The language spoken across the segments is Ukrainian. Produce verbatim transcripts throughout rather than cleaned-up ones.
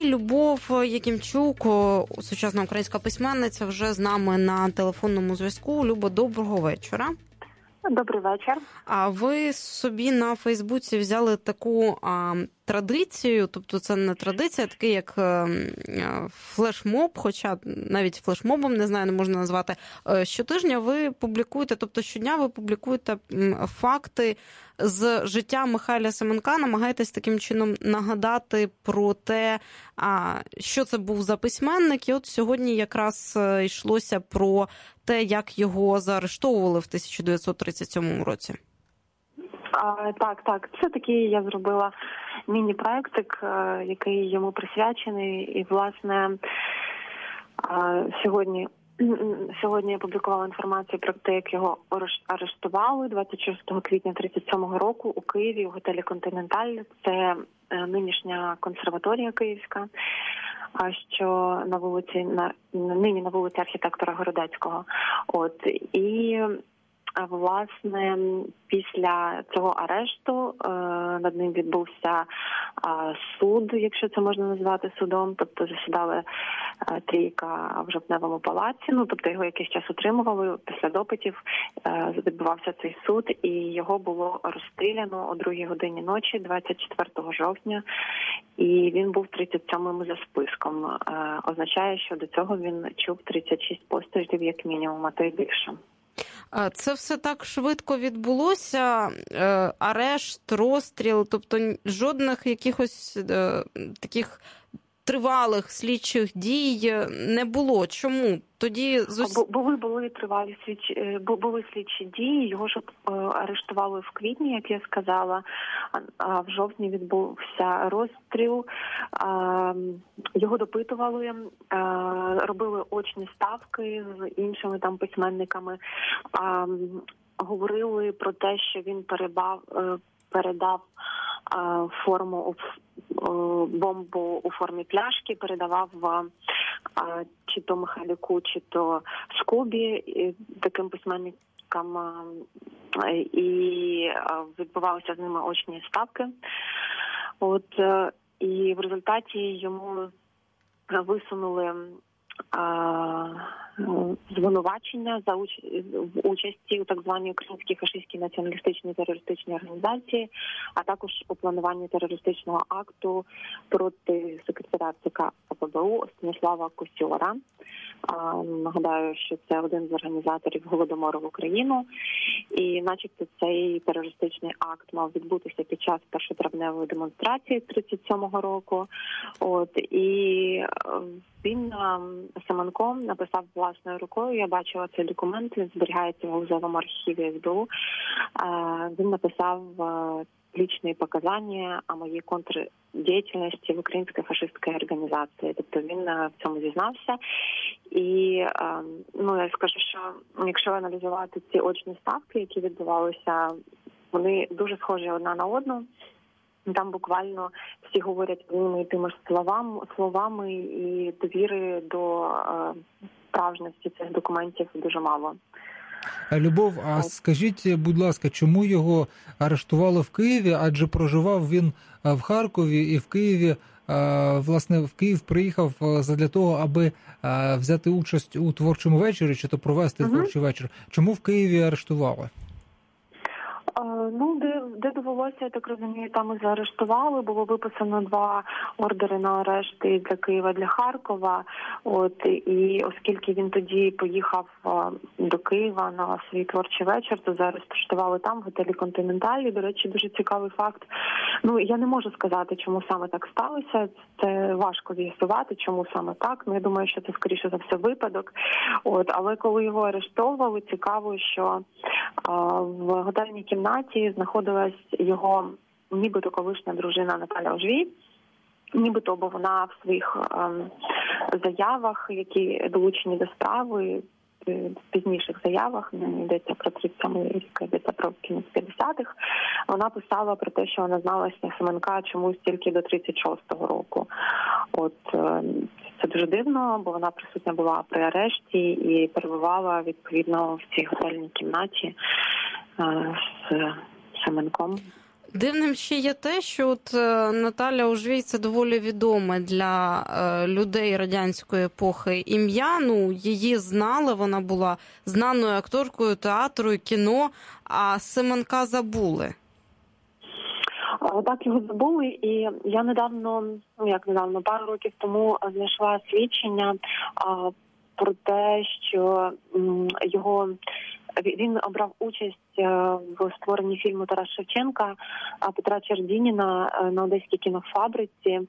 Любов Якимчук, сучасна українська письменниця, вже з нами на телефонному зв'язку. Любо, доброго вечора. Добрий вечір. А ви собі на Фейсбуці взяли таку а, традицію, тобто це не традиція, а такий як а, флешмоб, хоча навіть флешмобом, не знаю, не можна назвати. Щотижня ви публікуєте, тобто щодня ви публікуєте факти з життя Михайла Семенка, намагаєтесь таким чином нагадати про те, а, що це був за письменник. І от сьогодні якраз йшлося про те, як його заарештовували в тисяча дев'ятсот тридцять сьомому році. А, так, так. Це такий я зробила міні-проектик, який йому присвячений. І, власне, сьогодні, сьогодні я публікувала інформацію про те, як його арештували двадцять шостого квітня тридцять сьомого року у Києві, у готелі «Континенталь». Це нинішня консерваторія київська, що на вулиці, на нині на вулиці архітектора Городецького. От, і власне, після цього арешту е, над ним відбувся е, суд, якщо це можна назвати судом, тобто засідали е, трійка в Жовтневому палаці, ну, тобто його якийсь час утримували, після допитів е, відбувався цей суд, і його було розстріляно о другій годині ночі, двадцять четвертого жовтня, і він був тридцять сьомим за списком. Е, означає, що до цього він чув тридцять шість пострілів як мінімум, а то й більше. Це все так швидко відбулося, арешт, розстріл, тобто жодних якихось таких тривалих слідчих дій не було. Чому? Тоді зус... були були тривалі слідчі були слідчі дії. Його ж арештували в квітні, як я сказала. А в жовтні відбувся розстріл. Його допитували, робили очні ставки з іншими там письменниками. Говорили про те, що він перебав передав форму бомбу у формі пляшки, передавав чи то Михайлюку, чи то Скубі, таким письменникам, і відбувалися з ними очні ставки. От, і в результаті йому висунули звинувачення за уч... в участі у так званій українській фашистській націоналістичній терористичній організації, а також у плануванні терористичного акту проти секретаря ЦК ОПБУ Станіслава Косьора. Нагадаю, що це один з організаторів Голодомору в Україну, і начебто цей терористичний акт мав відбутися під час першотравневої демонстрації тридцять сьомого року. От, і він Семенко написав власною рукою, я бачила цей документ, він зберігається в музеєвому архіві ес бе у. Він написав личные показания о моїй контрдіяльності в українській фашистській організації. Тобто він в цьому зізнався. І, ну, я скажу, що якщо аналізувати ці очні ставки, які відбувалися, вони дуже схожі одна на одну. Там буквально всі говорять одними і тими ж словами, словами і довіри до е, справжності цих документів дуже мало. Любов, а скажіть, будь ласка, чому його арештували в Києві? Адже проживав він в Харкові і в Києві, власне, в Київ приїхав задля того, аби взяти участь у творчому вечорі, чи то провести угу. творчий вечір. Чому в Києві арештували? Ну, де, де довелося, я так розумію, там і заарештували. Було виписано два ордери на арешт і для Києва, для Харкова. От, і оскільки він тоді поїхав до Києва на свій творчий вечір, то заарештували там, в готелі «Континенталь». До речі, дуже цікавий факт. Ну, я не можу сказати, чому саме так сталося. Це важко з'ясувати, чому саме так. Ну, я думаю, що це, скоріше за все, випадок. От, але коли його арештовували, цікаво, що а, в готельній кімнаті знаходилась його нібито колишня дружина Наталя Ожвій. Нібито, бо вона в своїх ем, заявах, які долучені до справи, в пізніших заявах, не йдеться про тридцять сьомий рік, йдеться про кінець п'ятдесятих, вона писала про те, що вона зналася Семенка чомусь тільки до тридцять шостого року. От це дуже дивно, бо вона присутня була при арешті і перебувала відповідно в цій готельній кімнаті з Семенком. Дивним ще є те, що от Наталя Ужвій – це доволі відоме для людей радянської епохи ім'я. Ну, її знали, вона була знаною акторкою театру і кіно, а Семенка забули. Так, його забули, і я недавно, ну як недавно, пару років тому знайшла свідчення а, про те, що м, його він обрав участь в створенні фільму Тарас Шевченка Петра Чердініна на Одеській кінофабриці.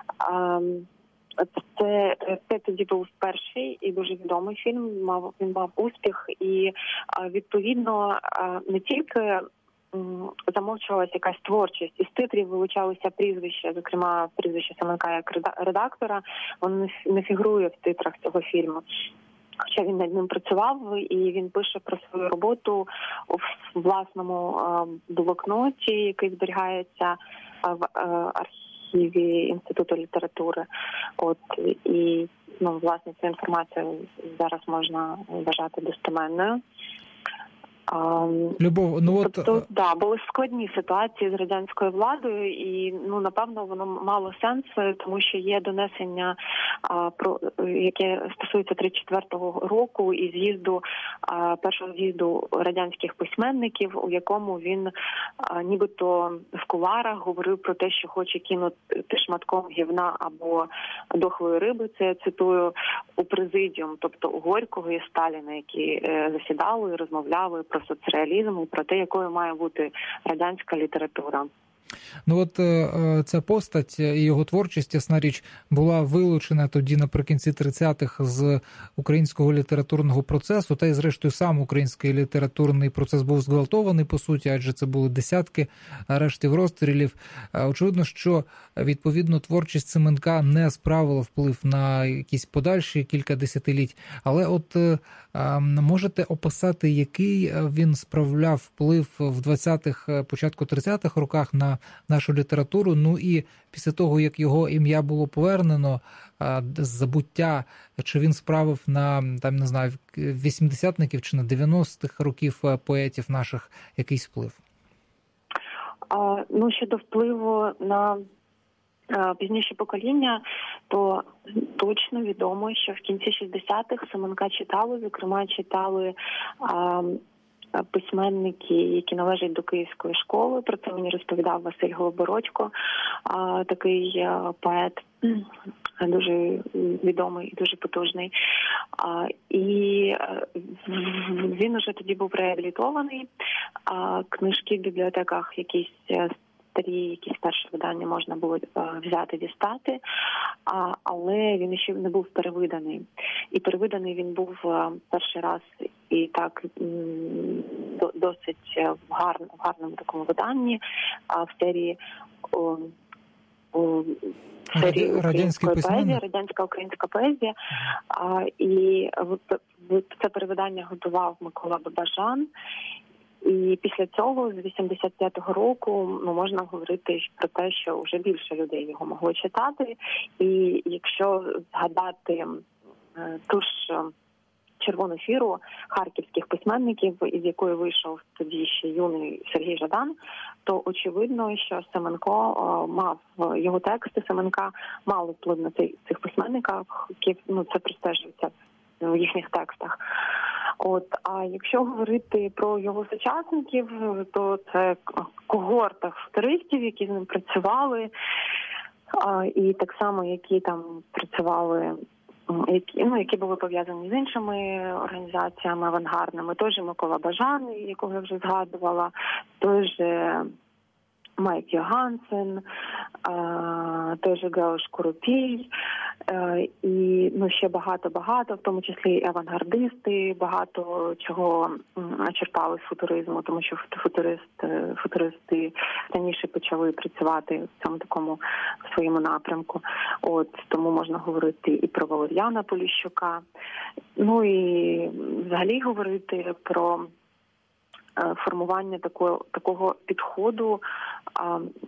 Це, це тоді був перший і дуже відомий фільм, мав, він мав успіх, і відповідно не тільки замовчувалася якась творчість, із титрів вилучалися прізвища, зокрема прізвище Семенка як редактора, воно не фігурує в титрах цього фільму. Хоча він над ним працював, і він пише про свою роботу в власному блокноті, який зберігається в архіві Інституту літератури. От, і, ну, власне, цю інформацію зараз можна вважати достеменною. Любов, ну от... Тобто, да, були складні ситуації з радянською владою, і, ну, напевно, воно мало сенсу, тому що є донесення, а, про яке стосується тридцять четвертого року і з'їзду, а, першого з'їзду радянських письменників, у якому він а, нібито в кулуарах говорив про те, що хоче кинути шматком гівна або дохлої риби, це я цитую, у президіум, тобто у Горького і Сталіна, які е, засідали і розмовляли про соцреалізм і про те, якою має бути радянська література. Ну от ця постать і його творчість, ясна річ, була вилучена тоді наприкінці тридцятих з українського літературного процесу, та й зрештою сам український літературний процес був зґвалтований, по суті, адже це були десятки арештів, розстрілів. Очевидно, що відповідно творчість Семенка не справила вплив на якісь подальші кілька десятиліть, але от можете описати, який він справляв вплив в двадцятих, початку тридцятих роках на нашу літературу, ну і після того, як його ім'я було повернено з забуття, чи він справив на, там, не знаю, вісімдесятників чи на дев'яностих років поетів наших якийсь вплив? А, ну, щодо впливу на а, пізніші покоління, то точно відомо, що в кінці шістдесятих Семенка читали, зокрема читали а, письменники, які належать до Київської школи. Про це мені розповідав Василь Голобородько, такий поет, дуже відомий і дуже потужний. І він уже тоді був реабілітований. Книжки в бібліотеках якісь старі, якісь перші видання можна було взяти, дістати, але він ще не був перевиданий. І перевиданий він був перший раз і так досить в гарному, в гарному такому виданні, в серії о, о, серії української поезії, радянська українська поезія. А, і це перевидання готував Микола Бабажан. І після цього, з вісімдесят п'ятого року, ну, можна говорити про те, що вже більше людей його могло читати. І якщо згадати ту ж червону фіру харківських письменників, із якої вийшов тоді ще юний Сергій Жадан, то очевидно, що Семенко мав, його тексти Семенка мали вплив на цих, цих письменників, ну, це простежується в їхніх текстах. От, а якщо говорити про його сучасників, то це когорта футуристів, які з ним працювали, а, і так само, які там працювали, які, ну, які були пов'язані з іншими організаціями авангардними. Той же Микола Бажан, якого я вже згадувала, той же Майк Йогансен, той же Геош Курупій, і, ну, ще багато-багато, в тому числі і авангардисти, багато чого черпали з футуризму, тому що футурист, футуристи раніше почали працювати в цьому такому в своєму напрямку. От, тому можна говорити і про Валер'яна Поліщука, ну і взагалі говорити про формування такого, такого підходу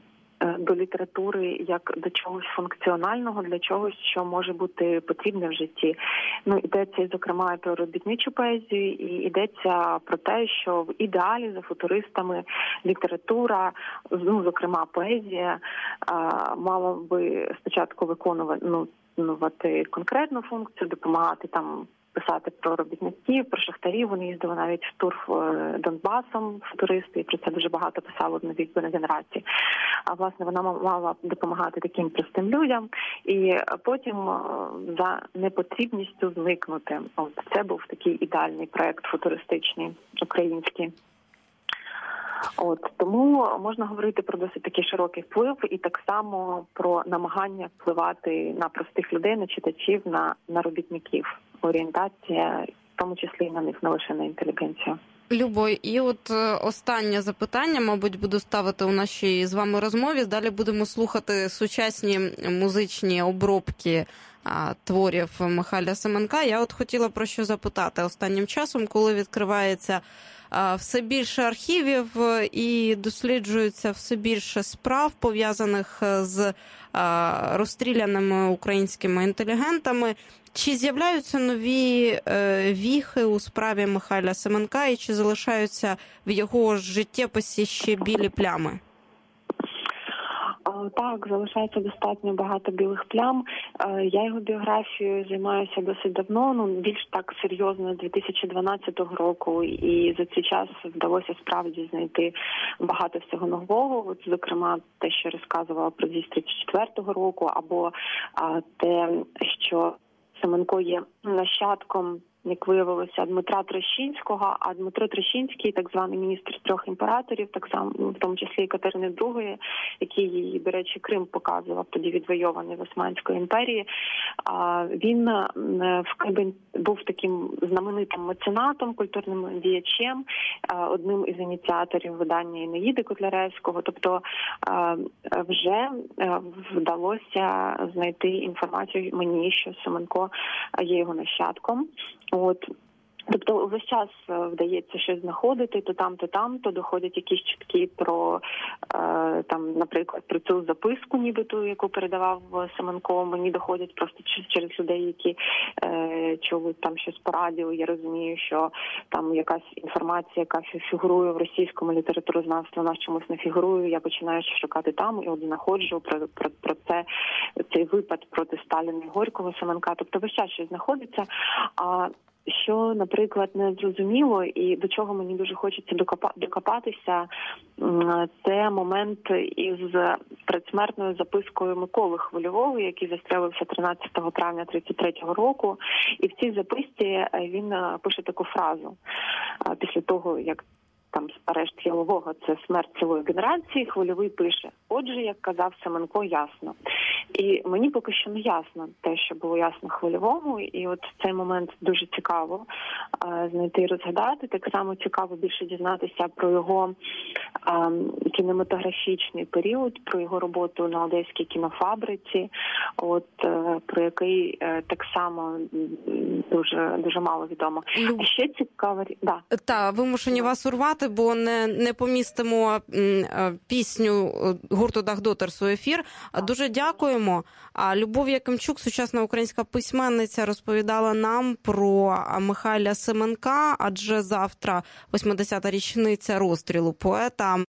до літератури як до чогось функціонального, для чогось, що може бути потрібне в житті. Ну, йдеться, зокрема, про робітничу поезію, і йдеться про те, що в ідеалі за футуристами література, ну, зокрема, поезія, мала би спочатку виконувати, ну, виконувати конкретну функцію, допомагати там писати про робітників, про шахтарів. Вони їздили навіть в тур Донбасом, футуристи, і про це дуже багато писало в новій генерації. А, власне, вона мала допомагати таким простим людям, і потім за непотрібністю зникнути. От це був такий ідеальний проект футуристичний, український. От, тому можна говорити про досить такий широкий вплив і так само про намагання впливати на простих людей, на читачів, на, на робітників. Орієнтація, в тому числі і на них, не лише на інтелігенцію. Любо, і от останнє запитання, мабуть, буду ставити у нашій з вами розмові. Далі будемо слухати сучасні музичні обробки а, творів Михайла Семенка. Я от хотіла про що запитати останнім часом, коли відкривається а, все більше архівів і досліджується все більше справ, пов'язаних з а, розстріляними українськими інтелігентами. Чи з'являються нові е, віхи у справі Михайла Семенка і чи залишаються в його життєписі ще білі плями? Так, залишається достатньо багато білих плям. Я його біографією займаюся досить давно, ну більш так серйозно, з дві тисячі дванадцятого року, і за цей час вдалося справді знайти багато всього нового. От, зокрема, те, що розказувала про дві тисячі четвертого року, або а, те, що Семенко є нащадком, як виявилося, Дмитра Трощинського, а Дмитро Трощинський, так званий міністр трьох імператорів, так само, в тому числі і Катерини другої, який її, до речі, Крим показував, тоді відвойований в Османської імперії, він в Києві був таким знаменитим меценатом, культурним діячем, одним із ініціаторів видання «Енеїди» Котляревського. Тобто вже вдалося знайти інформацію мені, що Семенко є його нащадком. От. Тобто весь час вдається щось знаходити, то там, то там, то доходять якісь чутки про, е, там, наприклад, про цю записку, нібито, яку передавав Семенко. Мені доходять просто через людей, які е, чули там щось по радіо. Я розумію, що там якась інформація, яка фігурує в російському літературознавстві, вона чомусь не фігурує. Я починаю шукати там і от знаходжу про, про, про це, цей випад проти Сталіна і Горького Семенка. Тобто весь час щось знаходиться. А що, наприклад, не зрозуміло і до чого мені дуже хочеться докопатися, це момент із предсмертною запискою Миколи Хвильового, який застрелився тринадцятого травня тридцять третього року. І в цій записці він пише таку фразу після того, як там арешт Ялового – це смерть цілої генерації, Хвильовий пише: «Отже, як казав Семенко, ясно». І мені поки що не ясно те, що було ясно Хвильовому, і от цей момент дуже цікаво а, знайти і розгадати. Так само цікаво більше дізнатися про його а, кінематографічний період, про його роботу на Одеській кінофабриці, от а, про який а, так само дуже дуже мало відомо. А ще цікаво, да. Та вимушені вас урвати, бо не не помістимо пісню гурту Дахдотерс у ефір. Дуже дякуємо. А Любов Якимчук, сучасна українська письменниця, розповідала нам про Михайла Семенка, адже завтра восьмидесята річниця розстрілу поета.